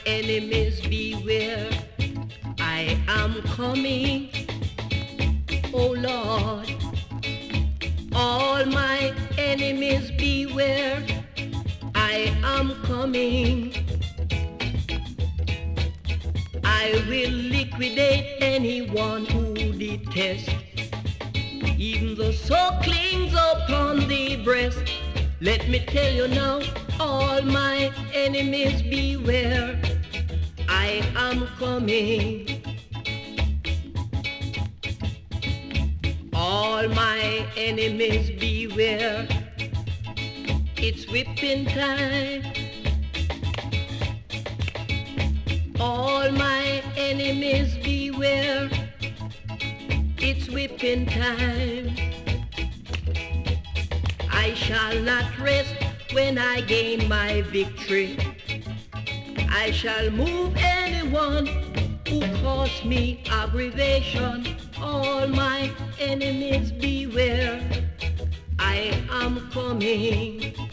enemies beware. I am coming, oh Lord. All my enemies beware. I am coming. I will liquidate anyone who detests. Even the soul clings upon the breast. Let me tell you now, all my enemies beware. I am coming. All my enemies beware. It's whipping time. All my enemies beware. It's whipping time. I shall not rest when I gain my victory. I shall move anyone who cause me aggravation. All my enemies beware. I am coming.